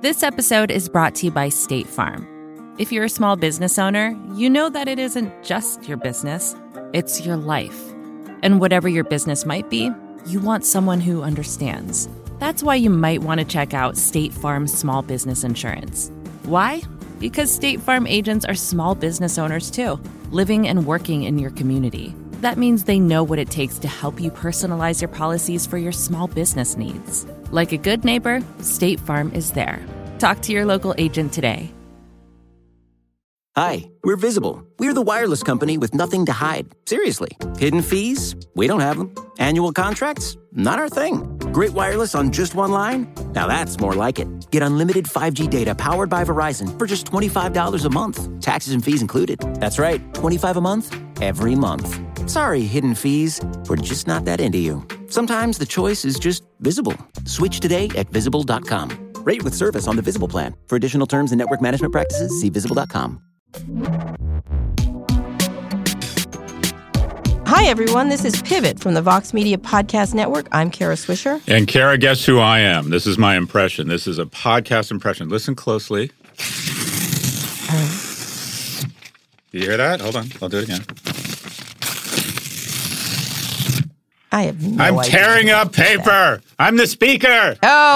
This episode is brought to you by State Farm. If you're a small business owner, you know that it isn't just your business, it's your life. And whatever your business might be, you want someone who understands. That's why you might want to check out State Farm Small Business Insurance. Why? Because State Farm agents are small business owners too, living and working in your community. That means they know what it takes to help you personalize your policies for your small business needs. Like a good neighbor, State Farm is there. Talk to your local agent today. Hi, we're Visible. We're the wireless company with nothing to hide. Seriously. Hidden fees? We don't have them. Annual contracts? Not our thing. Great wireless on just one line? Now that's more like it. Get unlimited 5G data powered by Verizon for just $25 a month. Taxes and fees included. That's right, $25 a month, every month. Sorry, hidden fees. We're just not that into you. Sometimes the choice is just Visible. Switch today at Visible.com. Rate with service on the Visible plan. For additional terms and network management practices, see Visible.com. Hi, everyone. This is Pivot from the Vox Media Podcast Network. I'm Kara Swisher. And Kara, guess who I am? This is my impression. This is a podcast impression. Listen closely. Do you hear that? Hold on. I'll do it again. I have no I'm idea tearing up paper. I'm the speaker. Oh,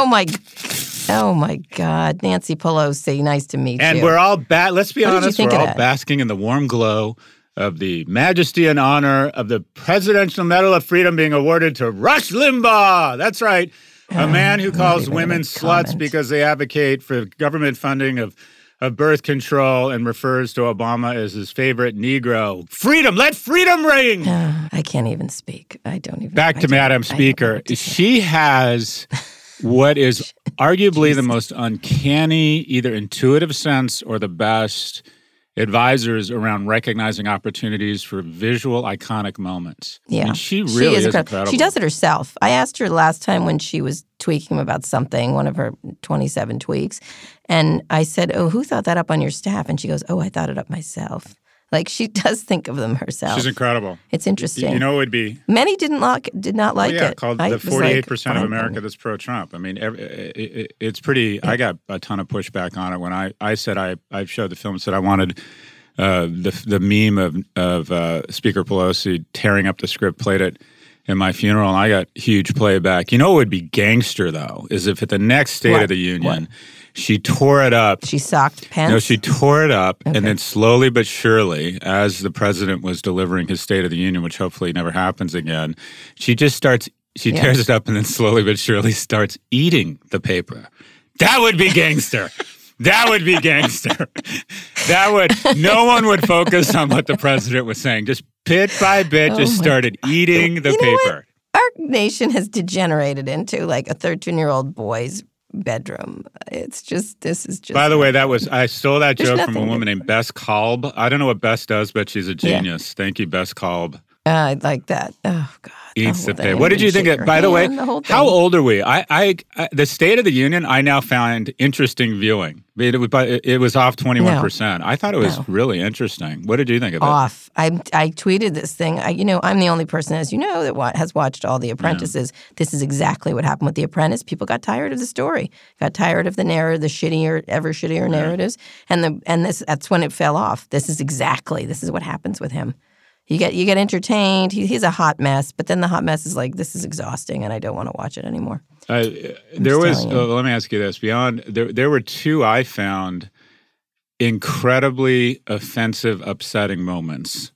my God. Nancy Pelosi, nice to meet you. And we're all, let's be honest, we're all that? basking in the warm glow of the majesty and honor of the Presidential Medal of Freedom being awarded to Rush Limbaugh. That's right. A man who calls women sluts because they advocate for government funding of birth control and refers to Obama as his favorite Negro. Freedom! Let freedom ring! I can't even speak. I don't even. Back to Madam Speaker. She has what is arguably the most uncanny, either intuitive sense or the best advisors around recognizing opportunities for visual iconic moments. Yeah. I mean, she really is incredible. She does it herself. I asked her last time when she was tweaking about something, one of her 27 tweaks, and I said, "Oh, who thought that up on your staff?" And she goes, "Oh, I thought it up myself." Like, she does think of them herself. She's incredible. It's interesting. You know, it would be many did not like it. Called the 48% of America that's pro-Trump. I mean, it's pretty. I got a ton of pushback on it when I said I showed the film and said I wanted the meme of Speaker Pelosi tearing up the script, played it in my funeral, and I got huge playback. You know what would be gangster though is if at the next State of the Union. She tore it up. She socked Pence? No, she tore it up, and then slowly but surely, as the president was delivering his State of the Union, which hopefully never happens again, she just tears it up and then slowly but surely starts eating the paper. That would be gangster. That would be gangster. No one would focus on what the president was saying. Just bit by bit, started eating the paper. Our nation has degenerated into like a 13-year-old boy's bedroom. It's just, this is just. By the way, I stole that joke from a woman named Bess Kalb. I don't know what Bess does, but she's a genius. Thank you, Bess Kalb. I like that. Oh, God. Eats the paper. What did you think? By the way, how old are we? The State of the Union, I now find interesting viewing. It was off 21%. I thought it was really interesting. What did you think of it? Off. I tweeted this thing. I'm the only person, as you know, that has watched all The Apprentices. Yeah. This is exactly what happened with The Apprentice. People got tired of the story, got tired of the narrative, the ever shittier narratives, and that's when it fell off. This is what happens with him. You get entertained. He's a hot mess, but then the hot mess is like, this is exhausting, and I don't want to watch it anymore. Let me ask you this: there were two I found incredibly offensive, upsetting moments.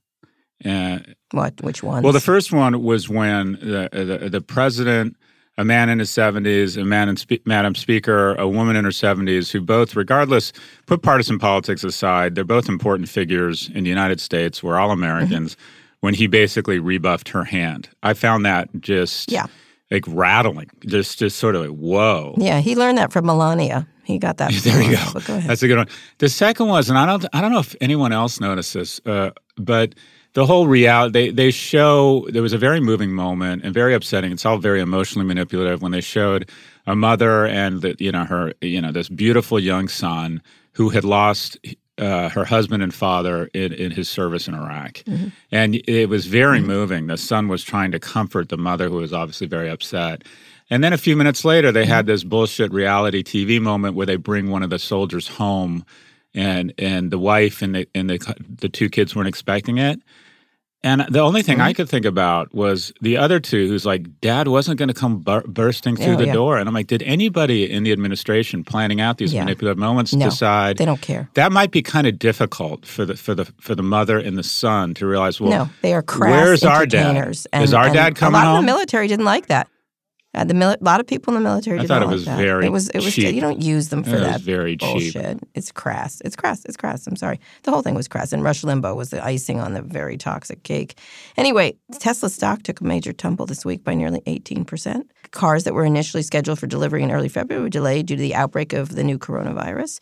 Which ones? Well, the first one was when the president, a man in his 70s, Madam Speaker, a woman in her 70s, who both, regardless, put partisan politics aside, they're both important figures in the United States. We're all Americans. When he basically rebuffed her hand, I found that just like rattling, just sort of like, whoa. Yeah, he learned that from Melania. He got that. There you go. Go ahead. That's a good one. The second was, and I don't know if anyone else noticed this, but the whole reality, they show, there was a very moving moment and very upsetting. It's all very emotionally manipulative when they showed a mother and this beautiful young son who had lost her husband and father in his service in Iraq. Mm-hmm. And it was very moving. The son was trying to comfort the mother, who was obviously very upset. And then a few minutes later, they had this bullshit reality TV moment where they bring one of the soldiers home, and the wife and the two kids weren't expecting it. And the only thing I could think about was the other two, who's like, Dad wasn't going to come bursting through the door. And I'm like, did anybody in the administration planning out these manipulative moments decide they don't care? That might be kind of difficult for the mother and the son to realize. Well, no, they are crass where's entertainers. Our dad? Is our dad coming home? A lot of the military didn't like that. A lot of people in the military didn't like that. I thought it was very cheap. You don't use them for that very bullshit. Cheap. It's crass. It's crass. I'm sorry. The whole thing was crass. And Rush Limbaugh was the icing on the very toxic cake. Anyway, Tesla stock took a major tumble this week by nearly 18%. Cars that were initially scheduled for delivery in early February were delayed due to the outbreak of the new coronavirus.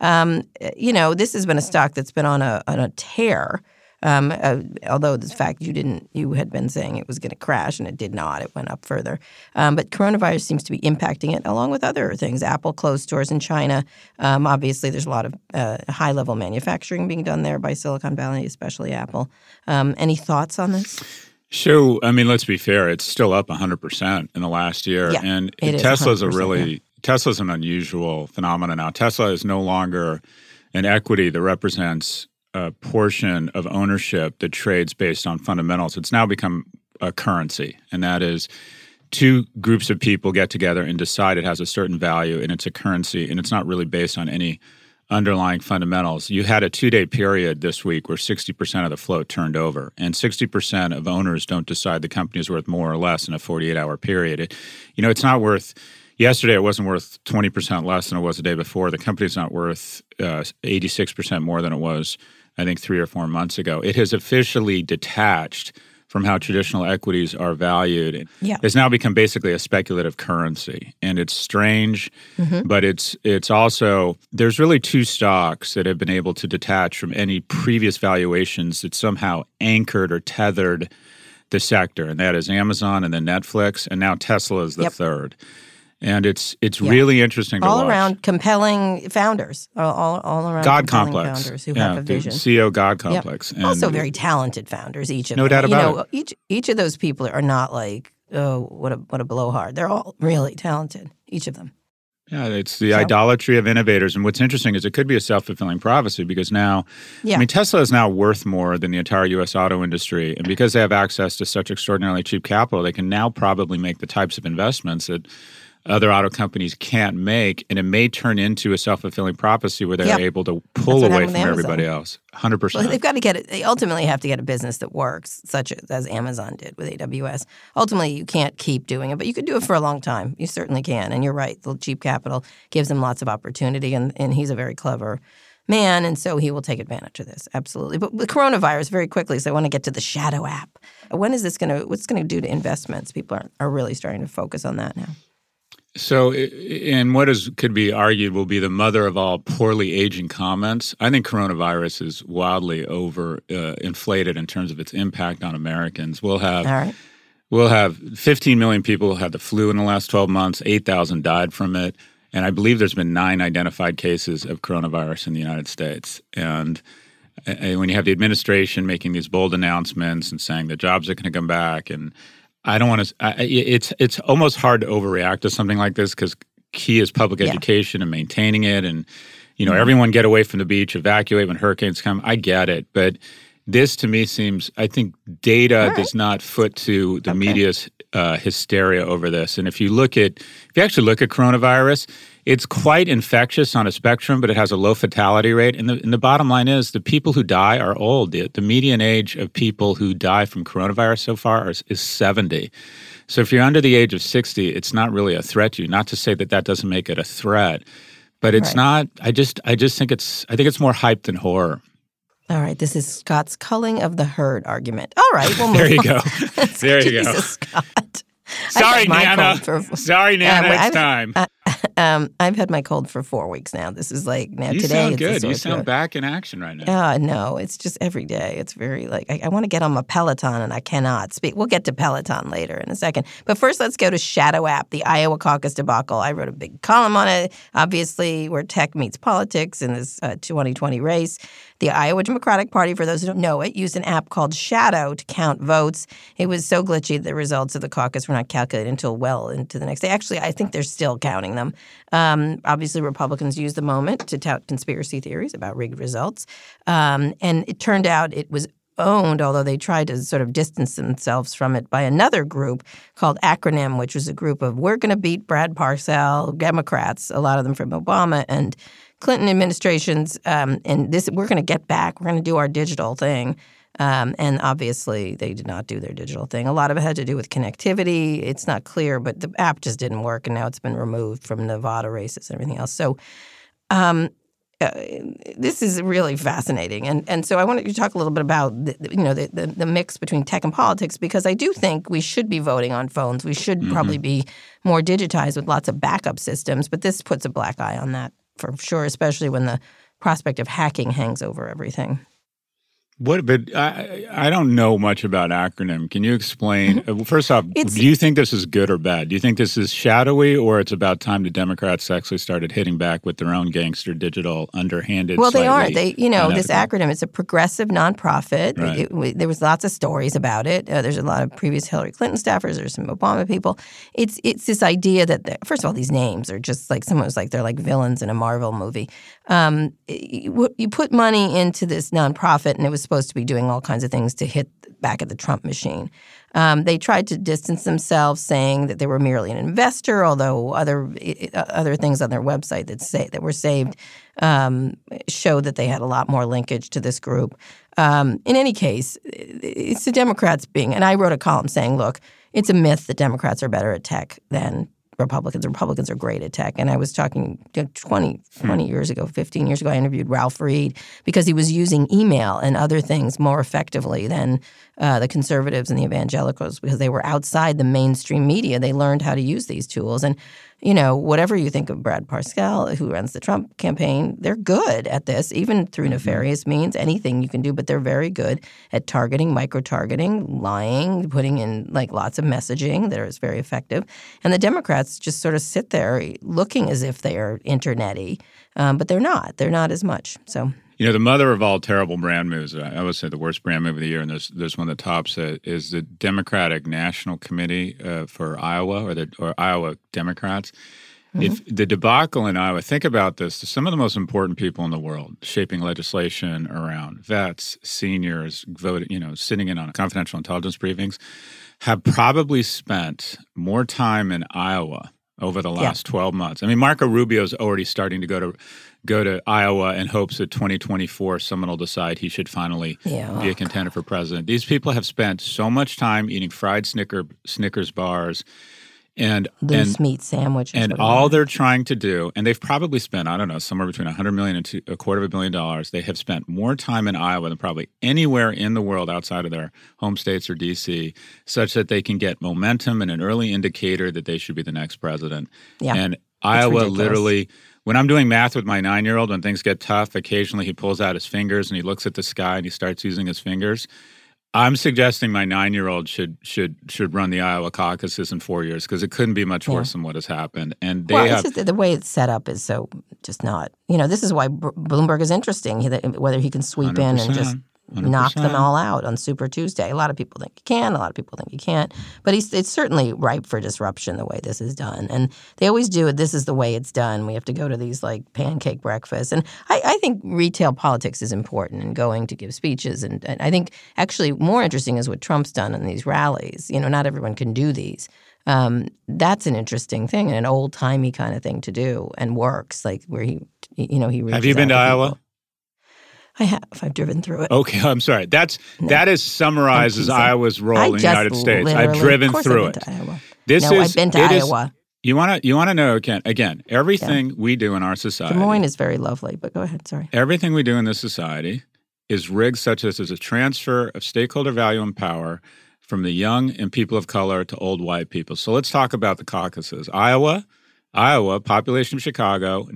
This has been a stock that's been on a tear. Although the fact you had been saying it was going to crash, and it did not. It went up further. But coronavirus seems to be impacting it, along with other things. Apple closed stores in China. Obviously, there's a lot of high-level manufacturing being done there by Silicon Valley, especially Apple. Any thoughts on this? So, I mean, let's be fair. It's still up 100% in the last year. Yeah, and Tesla's Tesla's an unusual phenomenon now. Tesla is no longer an equity that represents a portion of ownership that trades based on fundamentals. It's now become a currency, and that is two groups of people get together and decide it has a certain value, and it's a currency, and it's not really based on any underlying fundamentals. You had a 2-day period this week where 60% of the float turned over, and 60% of owners don't decide the company is worth more or less in a 48-hour period. It's not worth – yesterday it wasn't worth 20% less than it was the day before. The company's not worth 86% more than it was I think 3 or 4 months ago. It has officially detached from how traditional equities are valued. Yeah. It's now become basically a speculative currency. And it's strange, but it's also – there's really two stocks that have been able to detach from any previous valuations that somehow anchored or tethered the sector, and that is Amazon and then Netflix, and now Tesla is the third. And it's really interesting to watch. All around compelling founders. All around God compelling complex. Founders who have a vision. CEO God complex. Yep. And also very talented founders, each of them. No doubt about it. Each of those people are not like, oh, what a blowhard. They're all really talented, each of them. Yeah, it's the idolatry of innovators. And what's interesting is it could be a self-fulfilling prophecy because now, I mean, Tesla is now worth more than the entire U.S. auto industry. And because they have access to such extraordinarily cheap capital, they can now probably make the types of investments that other auto companies can't make, and it may turn into a self-fulfilling prophecy where they're able to pull away from everybody else. 100%. Well, they've got to get it. They ultimately have to get a business that works, such as Amazon did with AWS. Ultimately, you can't keep doing it, but you could do it for a long time. You certainly can. And you're right. The cheap capital gives them lots of opportunity, and he's a very clever man, and so he will take advantage of this. Absolutely. But the coronavirus, very quickly, so I want to get to the Shadow app. When is this what's going to do to investments? People are really starting to focus on that now. So, in what could be argued will be the mother of all poorly aging comments, I think coronavirus is wildly inflated in terms of its impact on Americans. We'll have 15 million people who had the flu in the last 12 months, 8,000 died from it, and I believe there's been 9 identified cases of coronavirus in the United States. And when you have the administration making these bold announcements and saying the jobs are going to come back, and I don't want to. It's almost hard to overreact to something like this because key is public education and maintaining it, and everyone get away from the beach, evacuate when hurricanes come. I get it, but this to me seems. I think data does not foot to the media's hysteria over this. And if you actually look at coronavirus, it's quite infectious on a spectrum, but it has a low fatality rate. And the bottom line is the people who die are old. The median age of people who die from coronavirus so far is 70. So if you're under the age of 60, it's not really a threat to you. Not to say that doesn't make it a threat, but it's not. I just think it's more hype than horror. All right, this is Scott's culling of the herd argument. All right, we'll move there you on. Go. There you go. Scott. Sorry, Nana. Sorry, Nana. It's time. I've had my cold for 4 weeks now. This is like now you today. Sound good. You sound back in action right now. No, it's just every day. It's very I want to get on my Peloton and I cannot speak. We'll get to Peloton later in a second. But first, let's go to Shadow App, the Iowa caucus debacle. I wrote a big column on it. Obviously, where tech meets politics in this 2020 race. The Iowa Democratic Party, for those who don't know it, used an app called Shadow to count votes. It was so glitchy that the results of the caucus were not calculated until well into the next day. Actually, I think they're still counting them. Obviously, Republicans used the moment to tout conspiracy theories about rigged results. And it turned out it was owned, although they tried to sort of distance themselves from it, by another group called Acronym, which was a group of we're going to beat Brad Parcell, Democrats, a lot of them from Obama and Clinton administrations, and this we're going to get back. We're going to do our digital thing. And obviously, they did not do their digital thing. A lot of it had to do with connectivity. It's not clear, but the app just didn't work, and now it's been removed from Nevada races and everything else. So this is really fascinating. And so I wanted to talk a little bit about the mix between tech and politics, because I do think we should be voting on phones. We should probably be more digitized with lots of backup systems. But this puts a black eye on that for sure, especially when the prospect of hacking hangs over everything. But I don't know much about Acronym. Can you explain? First off, do you think this is good or bad? Do you think this is shadowy, or it's about time the Democrats actually started hitting back with their own gangster digital underhanded? Well, they are. This Acronym, it's a progressive nonprofit. Right. There was lots of stories about it. There's a lot of previous Hillary Clinton staffers. There's some Obama people. It's this idea that, first of all, these names are just like someone was like they're like villains in a Marvel movie. You put money into this nonprofit, and it was supposed to be doing all kinds of things to hit back at the Trump machine. They tried to distance themselves, saying that they were merely an investor, although other things on their website that were saved show that they had a lot more linkage to this group. In any case, it's the Democrats and I wrote a column saying, look, it's a myth that Democrats are better at tech than Republicans. Republicans are great at tech. And I was talking 20 years ago, 15 years ago, I interviewed Ralph Reed because he was using email and other things more effectively than the conservatives and the evangelicals, because they were outside the mainstream media. They learned how to use these tools. And, whatever you think of Brad Parcell, who runs the Trump campaign, they're good at this, even through nefarious means, anything you can do. But they're very good at targeting, micro-targeting, lying, putting in lots of messaging that is very effective. And the Democrats just sort of sit there looking as if they are internet-y, but they're not. They're not as much. So. The mother of all terrible brand moves, I would say the worst brand move of the year, and there's one that tops it, is the Democratic National Committee for Iowa, or Iowa Democrats. If the debacle in Iowa, think about this, some of the most important people in the world shaping legislation around vets, seniors, voting, sitting in on confidential intelligence briefings, have probably spent more time in Iowa over the last 12 months. I mean, Marco Rubio's already starting to go to Iowa in hopes that 2024 someone will decide he should finally be a contender for president. These people have spent so much time eating fried Snickers bars and loose meat sandwiches. And all they're trying to do, and they've probably spent, I don't know, somewhere between $100 million and $250 million. They have spent more time in Iowa than probably anywhere in the world outside of their home states or D.C., such that they can get momentum and an early indicator that they should be the next president. Yeah, and Iowa literally, when I'm doing math with my 9-year-old, when things get tough, occasionally he pulls out his fingers and he looks at the sky and he starts using his fingers. I'm suggesting my 9-year-old should run the Iowa caucuses in 4 years, because it couldn't be much worse than what has happened. And the way it's set up is so just not. This is why Bloomberg is interesting. Whether he can sweep 100%. In and just 100%. Knock them all out on Super Tuesday. A lot of people think he can. A lot of people think he can't. But it's certainly ripe for disruption the way this is done. And they always do it. This is the way it's done. We have to go to these pancake breakfasts. And I think retail politics is important, and going to give speeches. And I think actually more interesting is what Trump's done in these rallies. Not everyone can do these. That's an interesting thing and an old-timey kind of thing to do, and works, where he reaches. Have you been to Iowa? People. I have. I've driven through it. Okay, I'm sorry. That summarizes Iowa's role in the United States. I've driven through it. I've been to Iowa. You want to know again everything we do in our society. Des Moines is very lovely, but go ahead. Sorry. Everything we do in this society is rigged such as there's a transfer of stakeholder value and power from the young and people of color to old white people. So let's talk about the caucuses. Iowa, population of Chicago,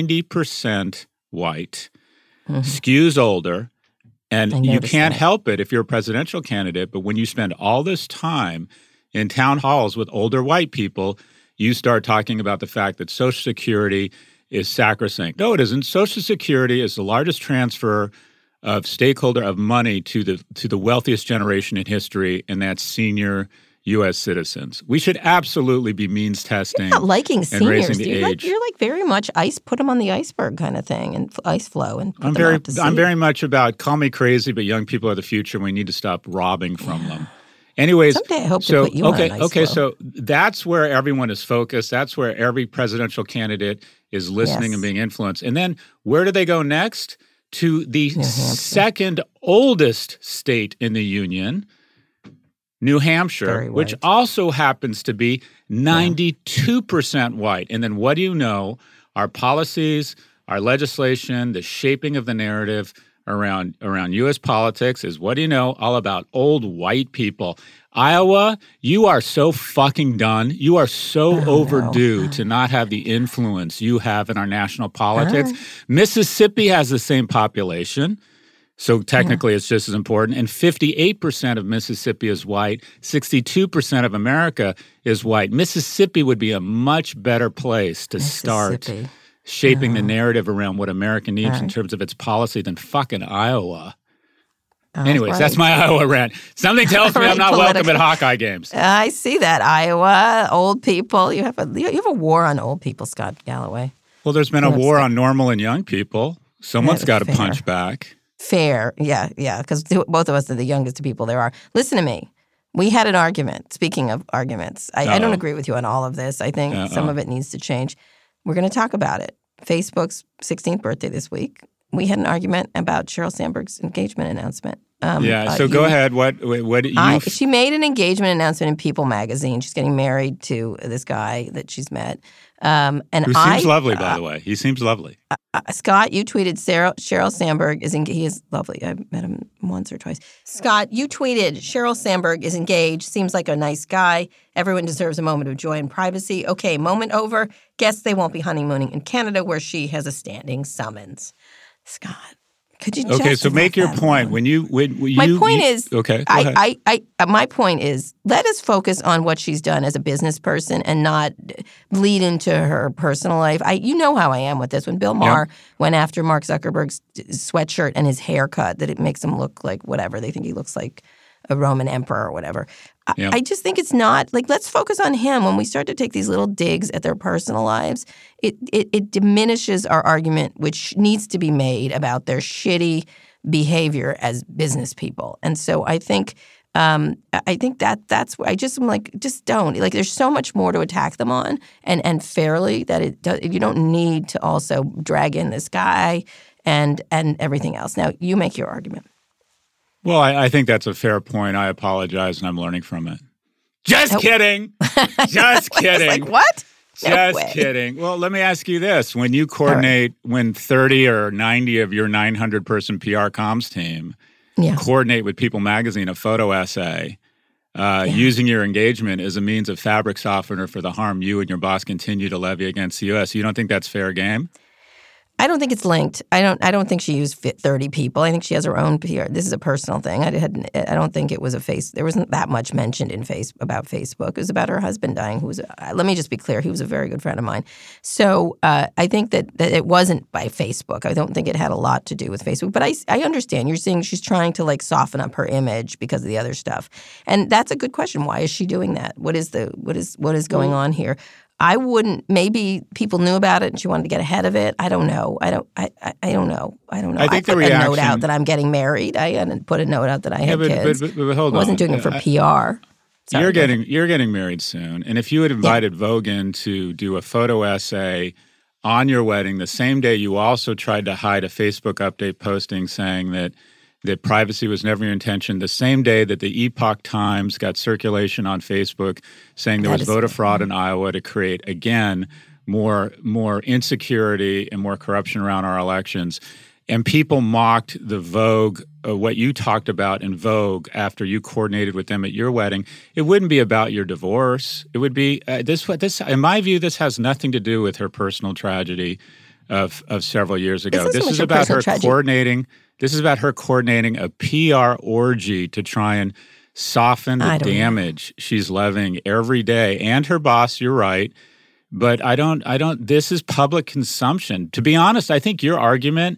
90% white. Skews older, and you can't help it if you're a presidential candidate, but when you spend all this time in town halls with older white people, you start talking about the fact that Social Security is sacrosanct. No, it isn't. Social Security is the largest transfer of stakeholder of money to the wealthiest generation in history, and that's senior U.S. citizens. We should absolutely be means testing. You're not liking and seniors. raising the age. You're like very much put them on the iceberg kind of thing, and ice flow, and I'm very much about call me crazy, but young people are the future, and we need to stop robbing from them. Anyways, someday I hope to put you on an ice flow. So that's where everyone is focused. That's where every presidential candidate is listening and being influenced. And then where do they go next? To the second oldest state in the union, New Hampshire, which also happens to be 92% white. And then what do you know? Our policies, our legislation, the shaping of the narrative around U.S. politics is, what do you know, all about old white people. Iowa, you are so fucking done. You are so overdue to not have the influence you have in our national politics. Mississippi has the same population. So technically, it's just as important. And 58% of Mississippi is white. 62% of America is white. Mississippi would be a much better place to start shaping the narrative around what America needs in terms of its policy than fucking Iowa. Anyways, that's my Iowa rant. Something tells me I'm not welcome at Hawkeye games. I see that. Iowa, old people. You have a war on old people, Scott Galloway. Well, there's been a war on normal and young people. Someone's got to punch back. Fair. Yeah, because both of us are the youngest people there are. Listen to me. We had an argument. Speaking of arguments, I don't agree with you on all of this. I think some of it needs to change. We're going to talk about it. Facebook's 16th birthday this week. We had an argument about Sheryl Sandberg's engagement announcement. So go ahead. What she made an engagement announcement in People magazine. She's getting married to this guy that she's met. Who seems lovely, by the way. He seems lovely. Scott, you tweeted Sheryl Sandberg he is lovely. I met him once or twice. Scott, you tweeted Sheryl Sandberg is engaged. Seems like a nice guy. Everyone deserves a moment of joy and privacy. Okay, moment over. Guess they won't be honeymooning in Canada, where she has a standing summons. Scott, could you just so make your point. My point is, okay, go ahead. My point is, let us focus on what she's done as a business person and not bleed into her personal life. You know how I am with this. When Bill Maher went after Mark Zuckerberg's sweatshirt and his haircut, that it makes him look like whatever. They think he looks like a Roman emperor or whatever. I just think it's not, let's focus on him. When we start to take these little digs at their personal lives, it diminishes our argument, which needs to be made about their shitty behavior as business people. And so I think that's why I just am just don't. There's so much more to attack them on and fairly that you don't need to also drag in this guy and everything else. Now, you make your argument. Well, I think that's a fair point. I apologize, and I'm learning from it. Just kidding. Just kidding. What? Just kidding. Well, let me ask you this. When you coordinate, when 30 or 90 of your 900-person PR comms team coordinate with People magazine a photo essay, using your engagement as a means of fabric softener for the harm you and your boss continue to levy against the U.S., you don't think that's fair game? I don't think it's linked. I don't think she used 30 people. I think she has her own PR. This is a personal thing. I don't think it was there wasn't that much mentioned about Facebook. It was about her husband dying, who was, let me just be clear, he was a very good friend of mine. So I think that it wasn't by Facebook. I don't think it had a lot to do with Facebook. But I understand. You're saying she's trying to soften up her image because of the other stuff. And that's a good question. Why is she doing that? What is going on here? I wouldn't. Maybe people knew about it and she wanted to get ahead of it. I don't know. I don't know. I think put a note out that I'm getting married. I hadn't put a note out that I had kids. But hold on. I wasn't doing it for PR. Sorry, you're getting married soon, and if you had invited Vogue in to do a photo essay on your wedding, the same day you also tried to hide a Facebook update posting saying that privacy was never your intention, the same day that the Epoch Times got circulation on Facebook saying there was voter fraud in Iowa to create, again, more insecurity and more corruption around our elections. And people mocked the Vogue, what you talked about in Vogue after you coordinated with them at your wedding. It wouldn't be about your divorce. It would be this. In my view, this has nothing to do with her personal tragedy of several years ago. This is about her coordinating. This is about her coordinating a PR orgy to try and soften the damage she's levying every day. And her boss, you're right. But I don't, this is public consumption. To be honest, I think your argument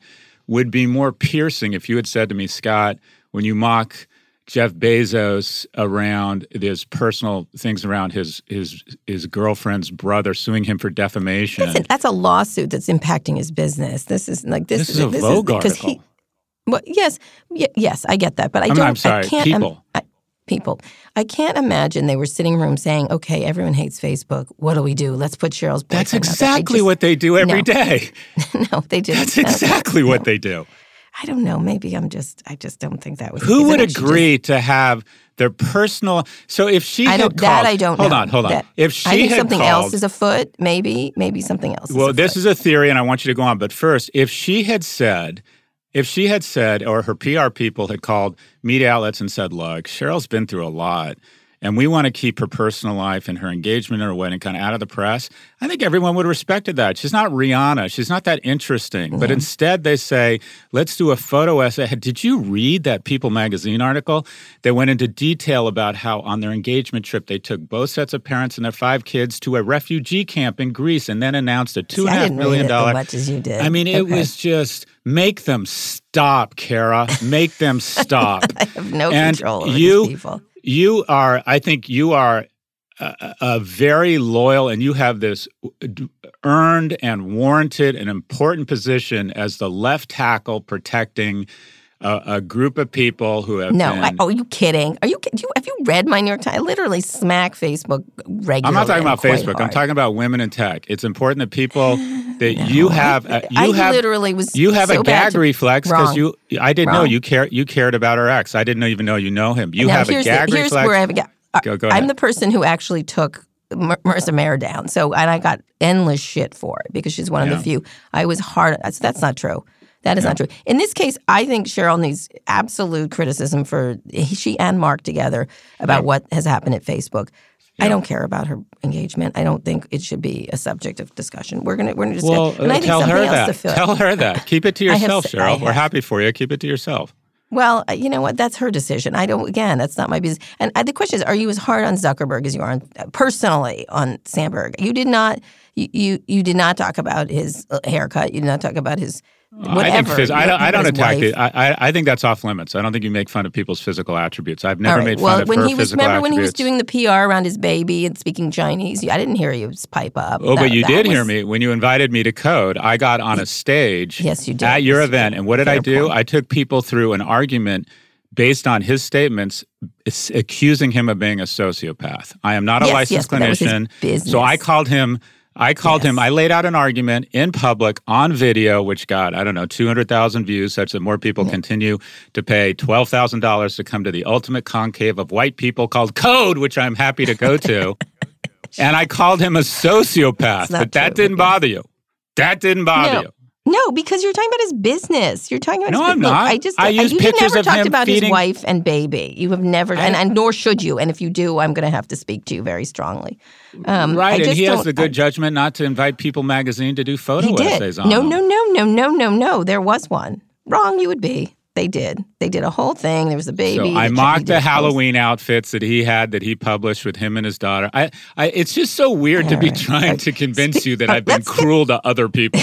would be more piercing if you had said to me, Scott, when you mock Jeff Bezos around his personal things around his girlfriend's brother suing him for defamation. Listen, that's a lawsuit that's impacting his business. This is a Vogue article. Well, yes, I get that, but I'm sorry, people. I can't imagine they were sitting in a room saying, "Okay, everyone hates Facebook. What do we do? Let's put Cheryl's boyfriend." That's exactly what they do every day. No, they didn't. That's exactly what they do. I don't know. Maybe I just don't think that was. Who would agree to have their personal? So if she had called, I don't know. Hold on. If she I think had something called, else is afoot. Maybe something else. Well, this is a theory, and I want you to go on. But first, if she had said, or her PR people had called media outlets and said, "Look, Cheryl's been through a lot, and we want to keep her personal life and her engagement and her wedding kind of out of the press," I think everyone would have respected that. She's not Rihanna. She's not that interesting. Mm-hmm. But instead they say, let's do a photo essay. Did you read that People magazine article? They went into detail about how on their engagement trip they took both sets of parents and their 5 kids to a refugee camp in Greece and then announced a $2.5 million. As much as you did. I mean, it was just, make them stop, Kara. Make them stop. I have no control over these people. I think you are a very loyal, and you have this earned and warranted and important position as the left tackle protecting a group of people who have are you kidding? Have you read my New York Times? I literally smack Facebook regularly. I'm not talking about Facebook. Hard. I'm talking about women in tech. It's important that people you have a gag reflex because I didn't know you cared about her ex. I didn't even know you know him. You have a gag reflex. Here's where I have a gag. Go ahead. I'm the person who actually took Marissa Mayer down. And I got endless shit for it because she's one of the few. I was hard. That's not true. That is not true. In this case, I think Cheryl needs absolute criticism for she and Mark together about what has happened at Facebook. Yeah. I don't care about her engagement. I don't think it should be a subject of discussion. We're gonna discuss. Well, and I think tell her that. Tell her that. Keep it to yourself, Cheryl. We're happy for you. Keep it to yourself. Well, you know what? That's her decision. That's not my business. And the question is, are you as hard on Zuckerberg as you are personally on Sandberg? You did not. You did not talk about his haircut. You did not talk about his whatever. I don't attack it. I think that's off limits. I don't think you make fun of people's physical attributes. I've never made fun of her physical attributes. Remember when he was doing the PR around his baby and speaking Chinese? I didn't hear you pipe up. Oh, but you did hear me. When you invited me to Code, I got on a stage at your event. And what did I do? I took people through an argument based on his statements accusing him of being a sociopath. I am not a licensed clinician. So I called him. I laid out an argument in public on video, which got, 200,000 views, such that more people continue to pay $12,000 to come to the ultimate conclave of white people called Code, which I'm happy to go to. And I called him a sociopath, but that didn't bother you. That didn't bother you. No, because you're talking about his business. You're talking about his business. No, I'm not. I use pictures of him never talked about feeding... his wife and baby. You have never, and nor should you. And if you do, I'm going to have to speak to you very strongly. Right, and he has the good judgment not to invite People magazine to do photo essays on him. No. There was one. Wrong you would be. They did. They did a whole thing. There was a baby. So I mocked the Halloween outfits that he published with him and his daughter. It's just so weird to be trying to convince you that I've been cruel to other people.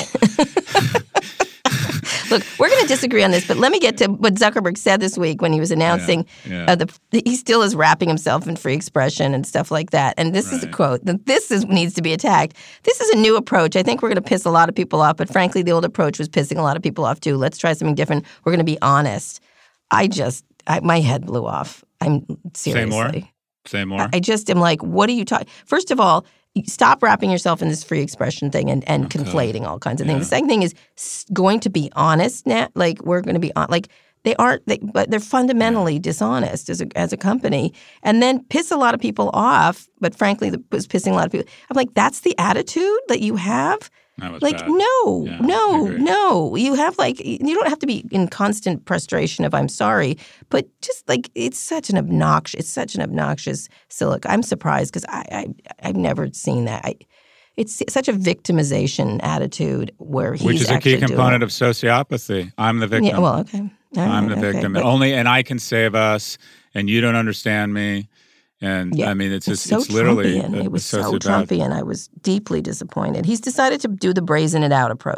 Look, we're going to disagree on this, but let me get to what Zuckerberg said this week when he was announcing he still is wrapping himself in free expression and stuff like that. And this is a quote. Needs to be attacked. This is a new approach. I think we're going to piss a lot of people off, but frankly, the old approach was pissing a lot of people off too. Let's try something different. We're going to be honest. My head blew off. I'm seriously. Say more. I just am like, what are you talking? First of all, stop wrapping yourself in this free expression thing and conflating all kinds of things. The second thing is going to be honest now. Like, we're going to be on. Like, but they're fundamentally dishonest as a company, and then piss a lot of people off. But frankly, was pissing a lot of people. I'm like, that's the attitude that you have. Like, bad. No. You have you don't have to be in constant frustration of I'm sorry, but just like it's such an obnoxious silica. I'm surprised because I've never seen that. It's such a victimization attitude which is a key component of sociopathy. I'm the victim. Yeah, well, okay. I'm the victim. And I can save us, and you don't understand me. And I mean, it's literally Trumpian. It was so Trumpian. I was deeply disappointed. He's decided to do the brazen it out approach.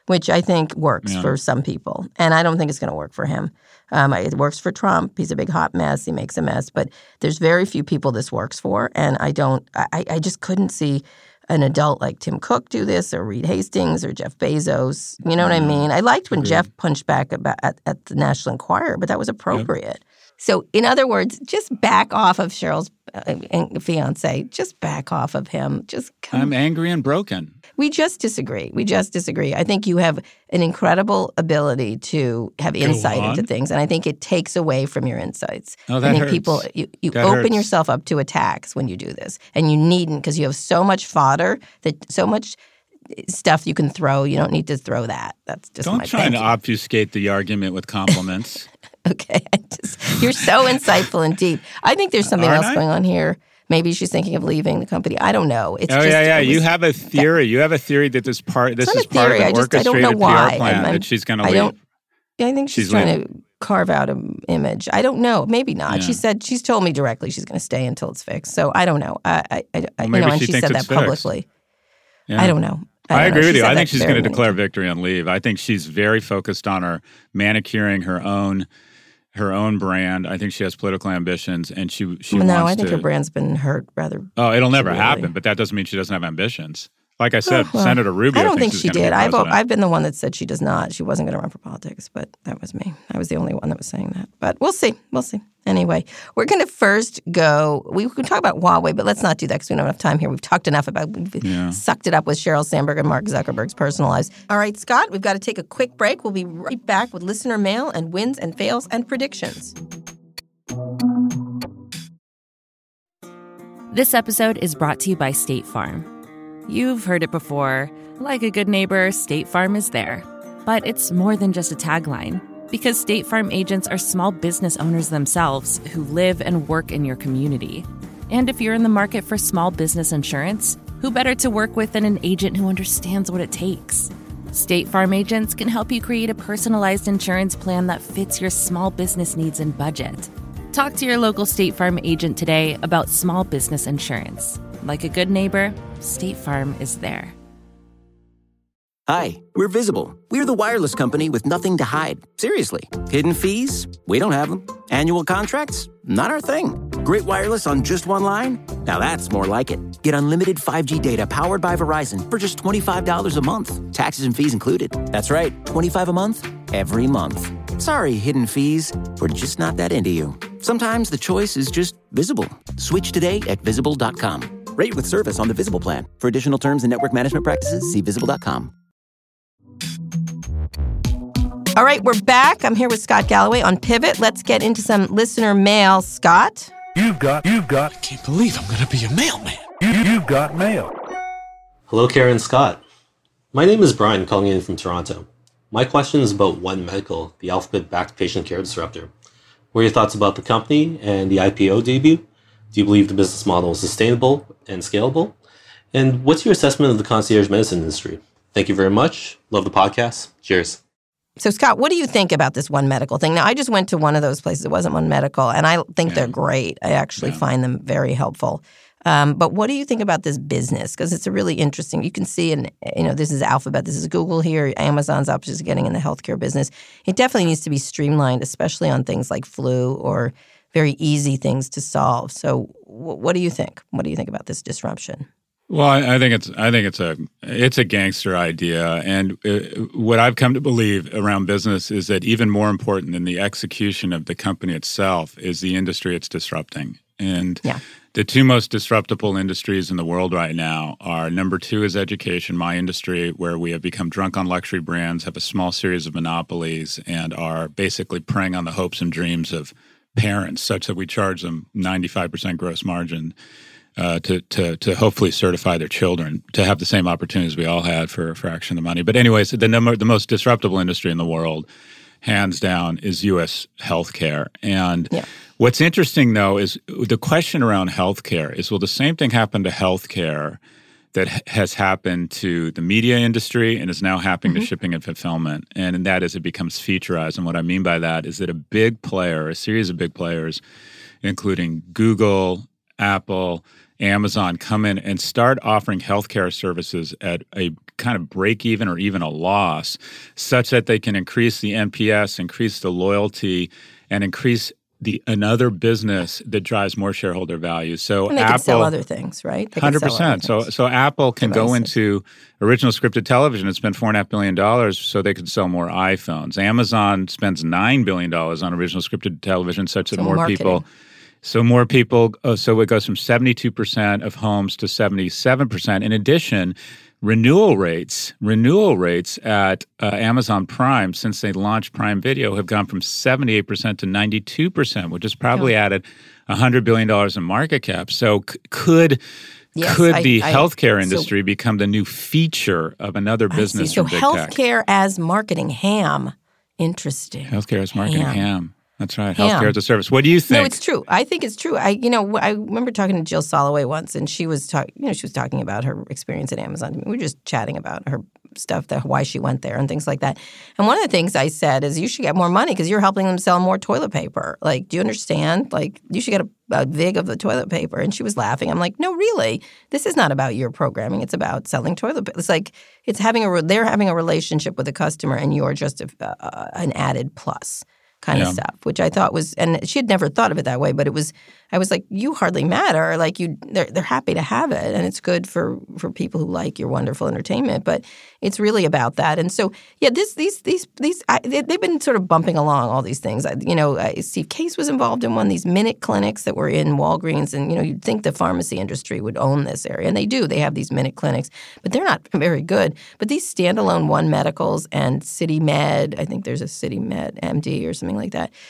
which I think works for some people. And I don't think it's going to work for him. It works for Trump. He's a big hot mess. He makes a mess. But there's very few people this works for. And I just couldn't see an adult like Tim Cook do this, or Reed Hastings, or Jeff Bezos. You know what I mean? I liked when Jeff punched back at the National Enquirer, but that was appropriate. Yep. So, in other words, just back off of Cheryl's fiancé. Just back off of him. I'm angry and broken. We just disagree. I think you have an incredible ability to have insight into things, and I think it takes away from your insights. Oh, that I think hurts. people, you open yourself up to attacks when you do this, and you needn't, because you have so much fodder, so much stuff you can throw. You don't need to throw that. That's just Don't try to obfuscate the argument with compliments. Okay, you're so insightful and deep. I think there's something else going on here. Maybe she's thinking of leaving the company. I don't know. You have a theory. You have a theory that this is part of an orchestrated PR plan that she's going to leave. I think she's trying to carve out an image. I don't know. Maybe not. Yeah. She's told me directly she's going to stay until it's fixed. So I don't know. And she said that publicly. Yeah. I don't know. I agree with you. I think she's going to declare victory and leave. I think she's very focused on her manicuring her own brand. I think she has political ambitions, and she wants to... No, I think her brand's been hurt rather... Oh, it'll never happen, but that doesn't mean she doesn't have ambitions. Like I said, Senator Rubio. I don't think she did. I've been the one that said she does not. She wasn't going to run for politics, but that was me. I was the only one that was saying that. But we'll see. Anyway, we're going to first go. We can talk about Huawei, but let's not do that because we don't have enough time here. We've talked enough about. We've sucked it up with Sheryl Sandberg and Mark Zuckerberg's personal lives. All right, Scott, we've got to take a quick break. We'll be right back with listener mail and wins and fails and predictions. This episode is brought to you by State Farm. You've heard it before. Like a good neighbor, State Farm is there. But it's more than just a tagline, because State Farm agents are small business owners themselves who live and work in your community. And if you're in the market for small business insurance, who better to work with than an agent who understands what it takes? State Farm agents can help you create a personalized insurance plan that fits your small business needs and budget. Talk to your local State Farm agent today about small business insurance. Like a good neighbor, State Farm is there. Hi, we're Visible. We're the wireless company with nothing to hide. Seriously. Hidden fees? We don't have them. Annual contracts? Not our thing. Great wireless on just one line? Now that's more like it. Get unlimited 5G data powered by Verizon for just $25 a month. Taxes and fees included. That's right, $25 a month, every month. Sorry, hidden fees. We're just not that into you. Sometimes the choice is just Visible. Switch today at Visible.com. Rate with service on the Visible plan. For additional terms and network management practices, see Visible.com. All right, we're back. I'm here with Scott Galloway on Pivot. Let's get into some listener mail. Scott? You've got. I can't believe I'm going to be a mailman. You've got mail. Hello, Karen and Scott. My name is Brian, calling in from Toronto. My question is about One Medical, the Alphabet-backed patient care disruptor. What are your thoughts about the company and the IPO debut? Do you believe the business model is sustainable and scalable? And what's your assessment of the concierge medicine industry? Thank you very much. Love the podcast. Cheers. So, Scott, what do you think about this One Medical thing? Now, I just went to one of those places. It wasn't One Medical, and I think they're great. I actually find them very helpful. But what do you think about this business? Because it's a really interesting. You can see, this is Alphabet, this is Google here. Amazon's obviously getting in the healthcare business. It definitely needs to be streamlined, especially on things like flu or very easy things to solve. So, what do you think? What do you think about this disruption? Well, I think it's a gangster idea, and what I've come to believe around business is that even more important than the execution of the company itself is the industry it's disrupting. And the two most disruptible industries in the world right now are, number 2 is education, my industry, where we have become drunk on luxury brands, have a small series of monopolies, and are basically preying on the hopes and dreams of parents, such that we charge them 95% gross margin to hopefully certify their children to have the same opportunities we all had for a fraction of the money. But anyways, the most disruptible industry in the world, hands down, is U.S. healthcare. And what's interesting, though, is the question around healthcare is, will the same thing happen to healthcare that has happened to the media industry and is now happening to shipping and fulfillment? And that is, it becomes featureized. And what I mean by that is that a series of big players, including Google, Apple, Amazon come in and start offering healthcare services at a kind of break even or even a loss, such that they can increase the NPS, increase the loyalty, and increase another business that drives more shareholder value. So and they Apple can sell other things, right? 100%. So Apple can go into original scripted television and spend $4.5 billion so they can sell more iPhones. Amazon spends $9 billion on original scripted television, such that more people. So more people. So it goes from 72% of homes to 77%. In addition, renewal rates at Amazon Prime since they launched Prime Video have gone from 78% to 92%, which has probably added $100 billion in market cap. So could the healthcare industry become the new feature of another business? So healthcare as marketing ham. Interesting. Healthcare as marketing ham. That's right. Healthcare as a service. What do you think? No, it's true. I think it's true. I remember talking to Jill Soloway once, and she was talking about her experience at Amazon. We were just chatting about her stuff, why she went there and things like that. And one of the things I said is, you should get more money because you're helping them sell more toilet paper. Like, do you understand? Like, you should get a vig of the toilet paper. And she was laughing. I'm like, no, really. This is not about your programming. It's about selling toilet paper. It's like they're having a relationship with the customer, and you're just an added plus kind of stuff, which I thought was, and she had never thought of it that way, but I was like, you hardly matter. Like, they're happy to have it, and it's good for people who like your wonderful entertainment. But it's really about that. And so, they've been sort of bumping along all these things. Steve Case was involved in one, these minute clinics that were in Walgreens, and you'd think the pharmacy industry would own this area, and they do. They have these minute clinics, but they're not very good. But these standalone One Medicals and City Med, I think there's a City Med MD or something like that.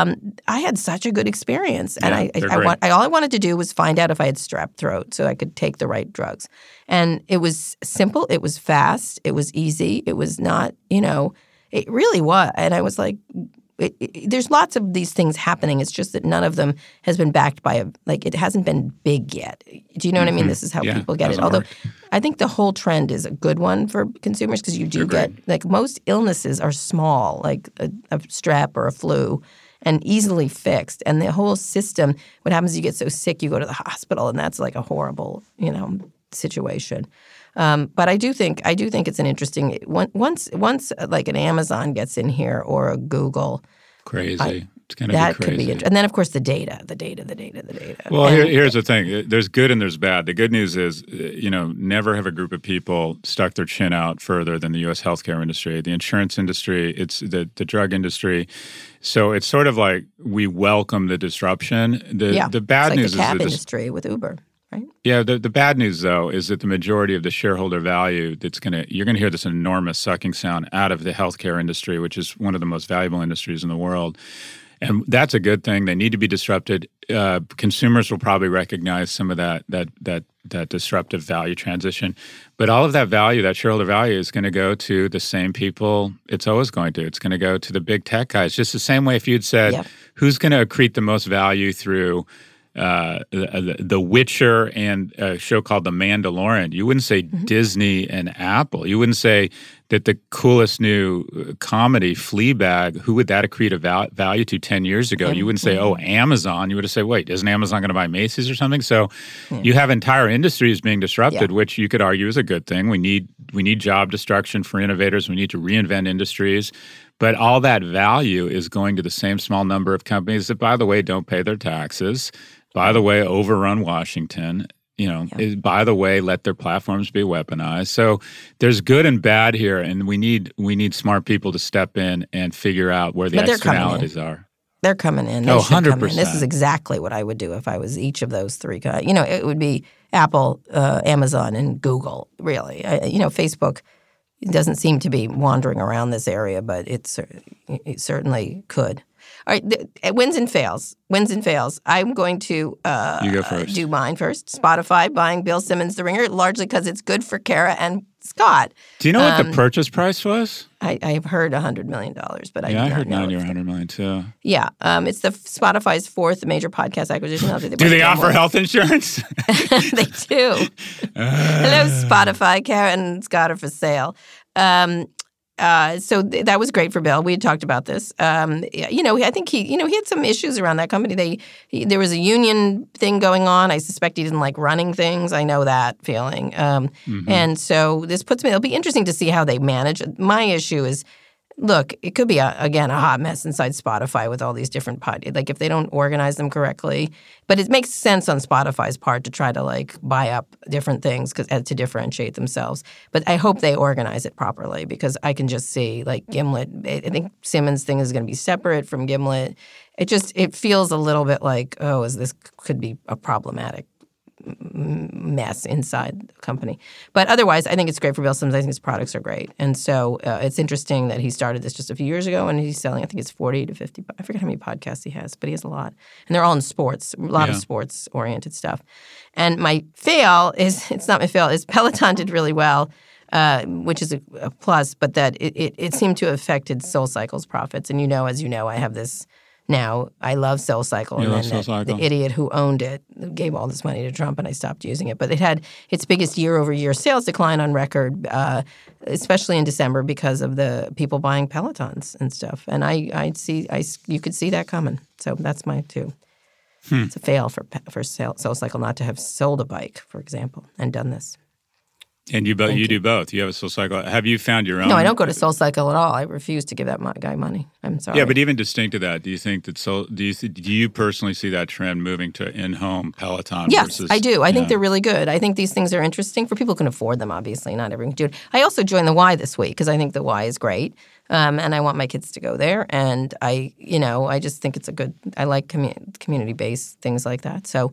I had such a good experience, and all I wanted to do was find out if I had strep throat so I could take the right drugs. And it was simple, it was fast, it was easy, it was not, it really was. And I was like, there's lots of these things happening. It's just that none of them has been backed by it hasn't been big yet. Do you know what I mean? This is how people get it. Although I think the whole trend is a good one for consumers because you do get, like, most illnesses are small, like a strep or a flu, and easily fixed. And the whole system, what happens is you get so sick, you go to the hospital, and that's like a horrible, situation. But I do think it's an interesting once like an Amazon gets in here or a Google. Crazy. It's going to be crazy. That could be interesting. And then, of course, the data. Well, here's the thing. There's good and there's bad. The good news is, never have a group of people stuck their chin out further than the U.S. healthcare industry, the insurance industry, it's the drug industry. So it's sort of like we welcome the disruption. The bad news is the cab industry with Uber. Right? Yeah, the bad news, though, is that the majority of the shareholder value you're going to hear this enormous sucking sound out of the healthcare industry, which is one of the most valuable industries in the world. And that's a good thing. They need to be disrupted. Consumers will probably recognize some of that disruptive value transition. But all of that value, that shareholder value, is going to go to the same people it's always going to. It's going to go to the big tech guys. Just the same way if you'd said, who's going to accrete the most value through The Witcher and a show called The Mandalorian, you wouldn't say Disney and Apple. You wouldn't say that the coolest new comedy, Fleabag, who would that accrete a value to 10 years ago? You wouldn't say, Amazon. You would have said, wait, isn't Amazon going to buy Macy's or something? So you have entire industries being disrupted, which you could argue is a good thing. We need job destruction for innovators. We need to reinvent industries. But all that value is going to the same small number of companies that, by the way, don't pay their taxes, by the way, overrun Washington, by the way, let their platforms be weaponized. So there's good and bad here, and we need smart people to step in and figure out where the externalities are. They're coming in. They 100%. This is exactly what I would do if I was each of those three guys. It would be Apple, Amazon, and Google, really. Facebook doesn't seem to be wandering around this area, but it certainly could. All right, wins and fails. I'm going to you go first. Do mine first. Spotify buying Bill Simmons The Ringer, largely because it's good for Kara and Scott. Do you know what the purchase price was? I've heard $100 million, but I heard $90 or $100 million too. Yeah, it's the Spotify's fourth major podcast acquisition. Do they offer health insurance? They do. Hello, Spotify. Kara and Scott are for sale. that was great for Bill. We had talked about this. I think he had some issues around that company. There was a union thing going on. I suspect he didn't like running things. I know that feeling. And so this puts me. It'll be interesting to see how they manage. My issue is, look, it could be, a hot mess inside Spotify with all these different like if they don't organize them correctly. But it makes sense on Spotify's part to try to like buy up different things to differentiate themselves. But I hope they organize it properly because I can just see like Gimlet. I think Simmons' thing is going to be separate from Gimlet. It feels a little bit like, this could be a problematic mess inside the company. But otherwise, I think it's great for Bill Simmons. I think his products are great. And so it's interesting that he started this just a few years ago and he's selling, I think it's 40 to 50. I forget how many podcasts he has, but he has a lot. And they're all in sports, a lot of sports-oriented stuff. And my fail is, it's not my fail, is Peloton did really well, which is a plus, but that it seemed to have affected SoulCycle's profits. And as you know, I have this now. I love SoulCycle. You and love then SoulCycle. the idiot who owned it gave all this money to Trump, and I stopped using it. But it had its biggest year-over-year sales decline on record, especially in December because of the people buying Pelotons and stuff. And you could see that coming. So that's my two. It's a fail for SoulCycle not to have sold a bike, for example, and done this. And you do both. You have a SoulCycle. Have you found your own? No, I don't go to SoulCycle at all. I refuse to give that guy money. I'm sorry. Yeah, but even distinct to that, do you think that do you personally see that trend moving to in-home Peloton? Yes, versus, I do. I think they're really good. I think these things are interesting for people who can afford them. Obviously, not everyone can do it. I also joined the Y this week because I think the Y is great, and I want my kids to go there. And I just think it's a good. I like community-based things like that. So.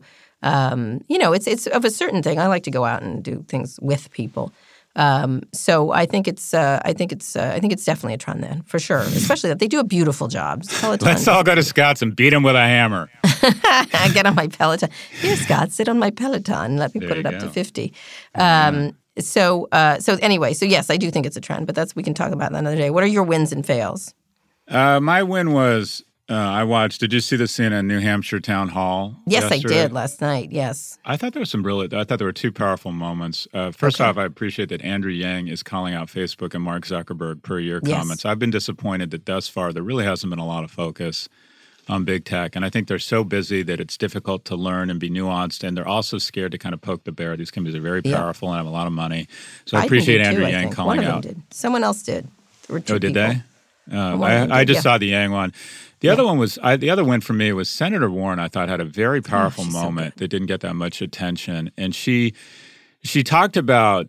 It's of a certain thing. I like to go out and do things with people. So I think it's definitely a trend then, for sure. Especially that they do a beautiful job. Peloton. Let's all go to Scott's and beat him with a hammer. I get on my Peloton. Here, Scott, sit on my Peloton. Let me put it up to 50. So yes, I do think it's a trend, but we can talk about that another day. What are your wins and fails? My win was. I watched. Did you see the CNN New Hampshire town hall? Yes, yesterday? I did last night. Yes. I thought there were two powerful moments. First off, I appreciate that Andrew Yang is calling out Facebook and Mark Zuckerberg per your comments. I've been disappointed that thus far there really hasn't been a lot of focus on big tech, and I think they're so busy that it's difficult to learn and be nuanced, and they're also scared to kind of poke the bear. These companies are very powerful and have a lot of money. So I appreciate Andrew Yang calling out. One of them did. Someone else did. There were two did people. They? I just saw the Yang one. The other one was the other win for me was Senator Warren. I thought had a very powerful moment that didn't get that much attention, and she talked about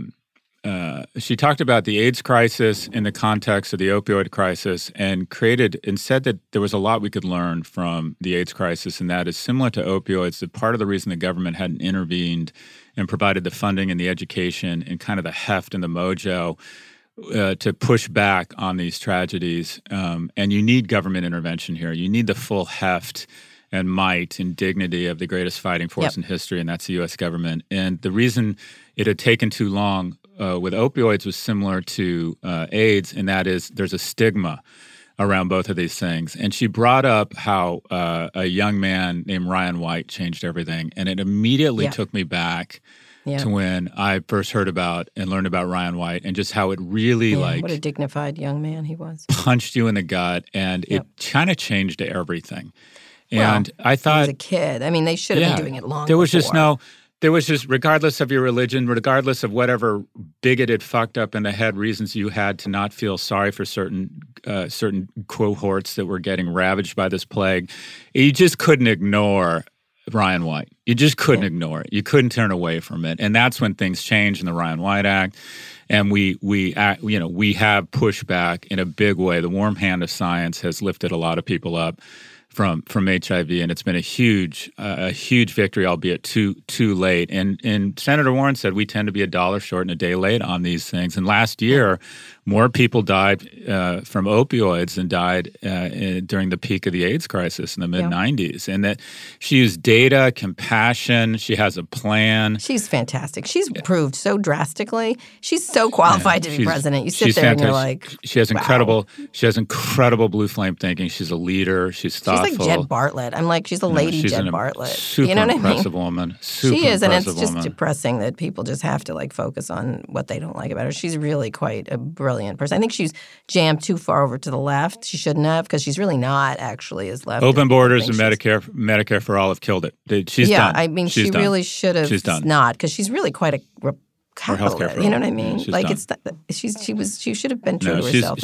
the AIDS crisis in the context of the opioid crisis, and said that there was a lot we could learn from the AIDS crisis, and that is similar to opioids. That part of the reason the government hadn't intervened and provided the funding and the education and kind of the heft and the mojo. To push back on these tragedies. And you need government intervention here. You need the full heft and might and dignity of the greatest fighting force in history, and that's the U.S. government. And the reason it had taken too long with opioids was similar to AIDS, and that is there's a stigma around both of these things. And she brought up how a young man named Ryan White changed everything, and it immediately took me back to when I first heard about and learned about Ryan White and just how it really what a dignified young man he was. Punched you in the gut, and it kind of changed everything. And I thought, he was a kid. I mean, they should have been doing it long. There was just regardless of your religion, regardless of whatever bigoted, fucked up in the head reasons you had to not feel sorry for certain cohorts that were getting ravaged by this plague, you just couldn't ignore Ryan White. You just couldn't ignore it. You couldn't turn away from it. And that's when things changed in the Ryan White Act. And we have pushed back in a big way. The warm hand of science has lifted a lot of people up from HIV, and it's been a huge victory, albeit too late. And Senator Warren said we tend to be a dollar short and a day late on these things. And last year, more people died from opioids than died during the peak of the AIDS crisis in the mid-'90s. And that she used data, compassion. She has a plan. She's fantastic. She's improved so drastically. She's so qualified to be president. You sit there and you're like, she has incredible blue flame thinking. She's a leader. She's thoughtful. She's like Jed Bartlett. I'm like, she's a lady Jed Bartlett. Super you know what impressive I mean? Woman. She is, and it's just depressing that people just have to focus on what they don't like about her. She's really quite a brilliant brilliant person. I think she's jammed too far over to the left. She shouldn't have, because she's really not actually as left. Open borders and Medicare for all have killed it. She's done. I mean, she really should have. She's done. Not, because she's really quite a capitalist. You know what I mean? She's like done. She should have been true to herself.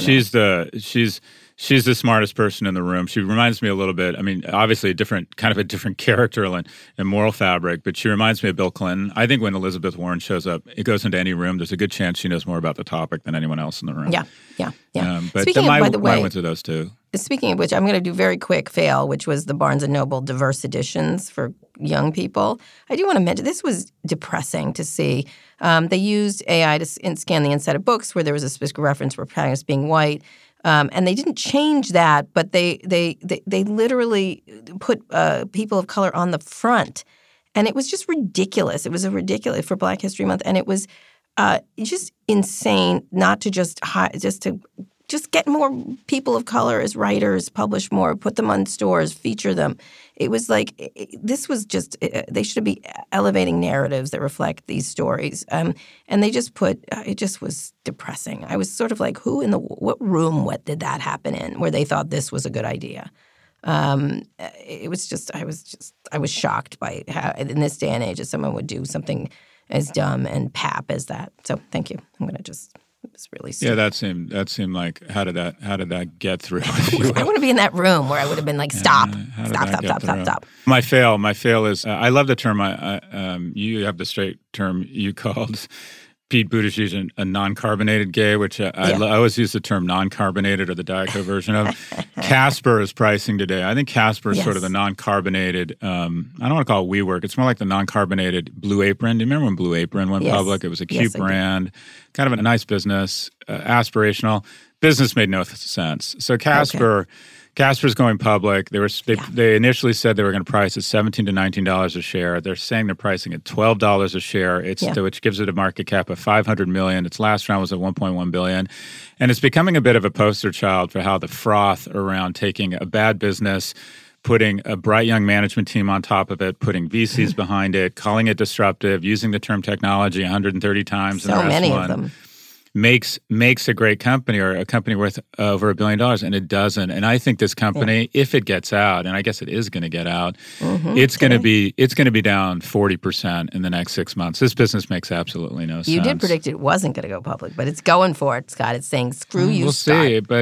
She's the smartest person in the room. She reminds me a little bit. I mean, obviously a different character and moral fabric, but she reminds me of Bill Clinton. I think when Elizabeth Warren shows up, it goes into any room. There's a good chance she knows more about the topic than anyone else in the room. Yeah. But by the way, I went to those two. Speaking of which, I'm going to do very quick fail, which was the Barnes & Noble diverse editions for young people. I do want to mention, this was depressing to see. They used AI to scan the inside of books where there was a specific reference for protagonists being white. And they didn't change that, but they literally put people of color on the front. And it was just ridiculous. It was ridiculous for Black History Month. And it was just insane not to just get more people of color as writers, publish more, put them on stores, feature them. It was like this was just they should be elevating narratives that reflect these stories. And they just it just was depressing. I was sort of like, what room did that happen in where they thought this was a good idea? It was just I was shocked by how in this day and age that someone would do something as dumb and pap as that. So thank you. I'm going to just. It was really stupid. Yeah, that seemed like how did that get through? I want to be in that room where I would have been like, stop. My fail is I love the term. You have the straight term you called Pete Buttigieg a non-carbonated gay, which I always use the term non-carbonated or the Diet Coke version of. Casper is pricing today. I think Casper is sort of the non-carbonated, I don't want to call it WeWork. It's more like the non-carbonated Blue Apron. Do you remember when Blue Apron went public? It was a cute brand, kind of a nice business, aspirational. Business made no sense. So Casper's going public. They initially said they were going to price at $17 to $19 a share. They're saying they're pricing at $12 a share, which gives it a market cap of $500 million. Its last round was at $1.1 billion. And it's becoming a bit of a poster child for how the froth around taking a bad business, putting a bright young management team on top of it, putting VCs behind it, calling it disruptive, using the term technology 130 times. So many of them. Makes a great company or a company worth over $1 billion, and it doesn't. And I think this company, if it gets out, and I guess it is going to get out, it's going to be down 40% in the next 6 months. This business makes absolutely no sense. You did predict it wasn't going to go public, but it's going for it, Scott. It's saying screw you. We'll see, but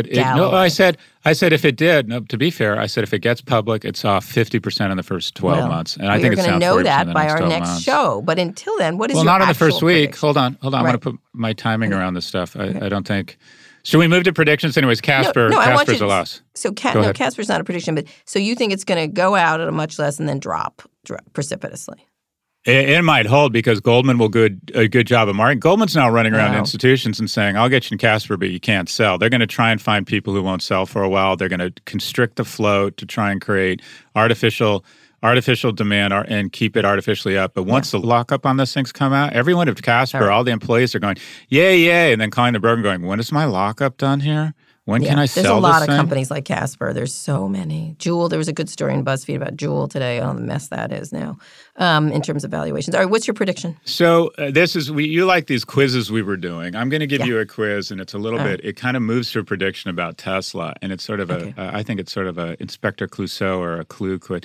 I said if it did. No, to be fair, I said if it gets public, it's off 50% in the first 12 months, and I think it's down 40% in the next 12 months. We're going to know that by our next show. But until then, what is your not in the actual first week. prediction? Hold on. I want to put my timing around this stuff. I don't think. Should we move to predictions? Anyways, Casper's a loss. So Casper's not a prediction, but so you think it's going to go out at a much less and then drop precipitously? It might hold because Goldman will do a good job of marketing. Goldman's now running around institutions and saying, I'll get you in Casper, but you can't sell. They're going to try and find people who won't sell for a while. They're going to constrict the float to try and create artificial demand and keep it artificially up. But once the lockup on this thing's come out, everyone at Casper, all the employees are going, yay, and then calling the broker going, when is my lockup done here? When can I sell this thing? There's a lot of companies like Casper. There's so many. Juul, there was a good story in BuzzFeed about Juul today. Oh, the mess that is now in terms of valuations. All right, what's your prediction? So you like these quizzes we were doing. I'm going to give you a quiz, and it's a little bit, it kind of moves to a prediction about Tesla, and it's sort of I think it's sort of a Inspector Clouseau or a clue quiz.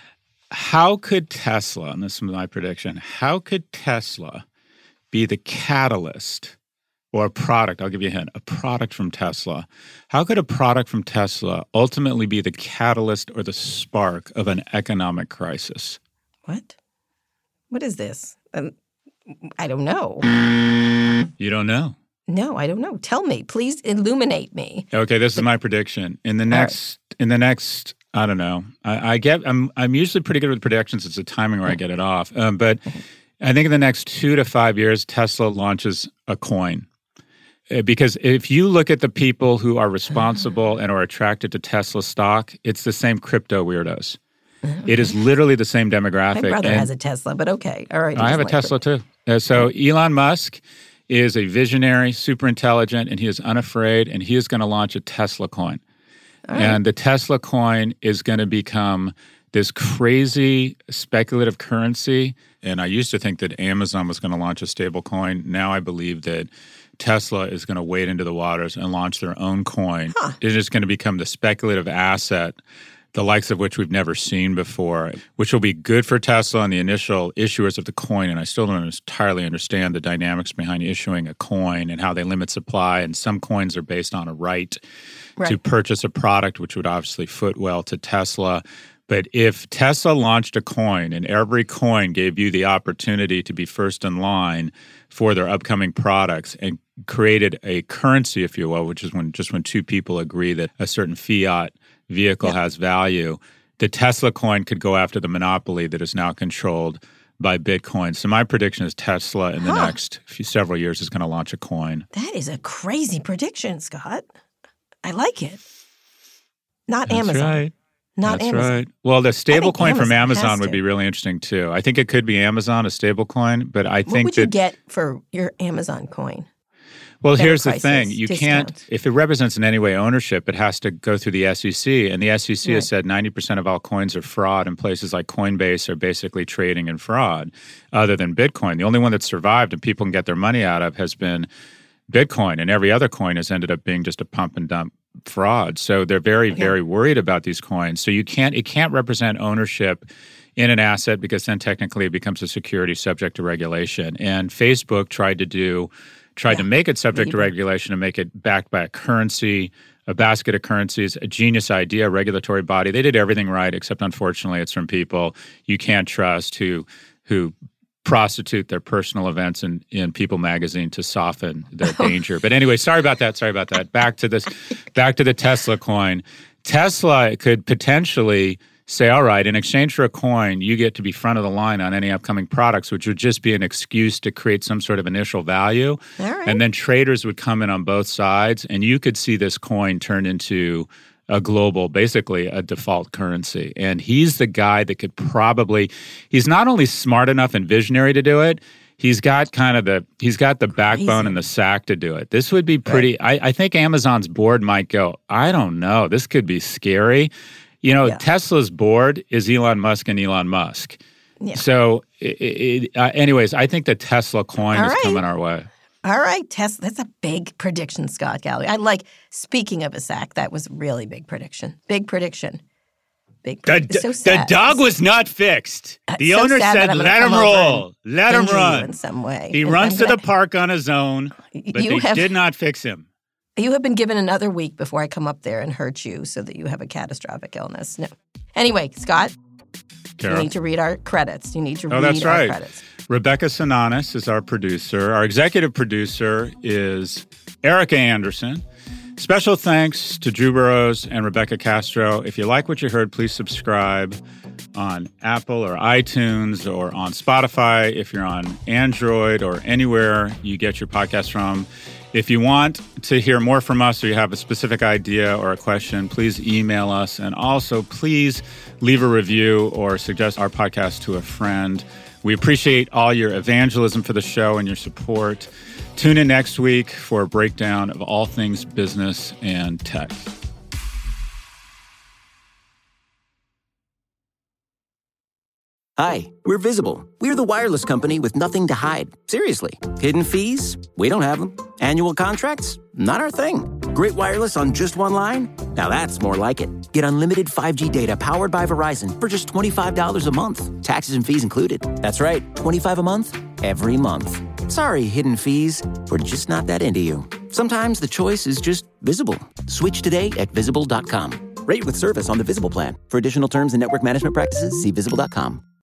How could Tesla, and this is my prediction, how could Tesla be the catalyst or a product, I'll give you a hint, a product from Tesla. How could a product from Tesla ultimately be the catalyst or the spark of an economic crisis? What? What is this? I don't know. You don't know? No, I don't know. Tell me. Please illuminate me. Okay, this is my prediction. In the next, I don't know. I'm usually pretty good with predictions. It's the timing where I get it off. But I think in the next 2 to 5 years, Tesla launches a coin. Because if you look at the people who are responsible and are attracted to Tesla stock, it's the same crypto weirdos. It is literally the same demographic. My brother has a Tesla, but okay. All right. I have a Tesla too. So Elon Musk is a visionary, super intelligent, and he is unafraid, and he is going to launch a Tesla coin. Right. And the Tesla coin is going to become this crazy speculative currency. And I used to think that Amazon was going to launch a stable coin. Now I believe that Tesla is going to wade into the waters and launch their own coin. It is going to become the speculative asset, the likes of which we've never seen before, which will be good for Tesla and the initial issuers of the coin. And I still don't entirely understand the dynamics behind issuing a coin and how they limit supply. And some coins are based on a right to purchase a product, which would obviously foot well to Tesla. But if Tesla launched a coin and every coin gave you the opportunity to be first in line for their upcoming products and created a currency, if you will, which is when two people agree that a certain fiat vehicle has value, the Tesla coin could go after the monopoly that is now controlled by Bitcoin. So my prediction is Tesla in the next several years is going to launch a coin. That is a crazy prediction, Scott. I like it. Not That's Amazon. Right. Not That's Amazon. right. Well, the stable coin from Amazon would to. be really interesting too. I think it could be Amazon, a stable coin, but I think what would you get for your Amazon coin? Well, Better here's prices, the thing. You discounts. can't, if it represents in any way ownership, it has to go through the SEC. And the SEC has said 90% of all coins are fraud, and places like Coinbase are basically trading in fraud, other than Bitcoin. The only one that's survived and people can get their money out of has been Bitcoin, and every other coin has ended up being just a pump and dump fraud. So they're very, very worried about these coins. So it can't represent ownership in an asset because then technically it becomes a security subject to regulation. And Facebook tried to make it subject to regulation and make it backed by a currency, a basket of currencies, a genius idea, a regulatory body. They did everything right, except unfortunately it's from people you can't trust who prostitute their personal events in People magazine to soften their danger. But anyway, sorry about that. Back to the Tesla coin. Tesla could potentially say, all right, in exchange for a coin, you get to be front of the line on any upcoming products, which would just be an excuse to create some sort of initial value. All right. And then traders would come in on both sides, and you could see this coin turn into a global, basically a default currency. And he's the guy that could he's not only smart enough and visionary to do it, he's got the backbone and the sack to do it. This would be pretty, I think Amazon's board might go, I don't know, this could be scary. Tesla's board is Elon Musk and Elon Musk. Yeah. So anyways, I think the Tesla coin is coming our way. All right, Tesla. That's a big prediction, Scott Galloway. Speaking of a sack, that was a really big prediction. Big prediction. It's so sad. The dog was not fixed. The owner said, let him roll. Let him run. In some way. He runs to the park on his own, but they did not fix him. You have been given another week before I come up there and hurt you so that you have a catastrophic illness. No. Anyway, Scott, Carol. you need to read our credits. You need to read that's our right. credits. Rebecca Sananis is our producer. Our executive producer is Erica Anderson. Special thanks to Drew Burrows and Rebecca Castro. If you like what you heard, please subscribe on Apple or iTunes or on Spotify if you're on Android or anywhere you get your podcast from. If you want to hear more from us or you have a specific idea or a question, please email us. And also, please leave a review or suggest our podcast to a friend. We appreciate all your evangelism for the show and your support. Tune in next week for a breakdown of all things business and tech. Hi, we're Visible. We're the wireless company with nothing to hide. Seriously. Hidden fees? We don't have them. Annual contracts? Not our thing. Great wireless on just one line? Now that's more like it. Get unlimited 5G data powered by Verizon for just $25 a month. Taxes and fees included. That's right, $25 a month, every month. Sorry, hidden fees. We're just not that into you. Sometimes the choice is just Visible. Switch today at Visible.com. Rate with service on the Visible plan. For additional terms and network management practices, see Visible.com.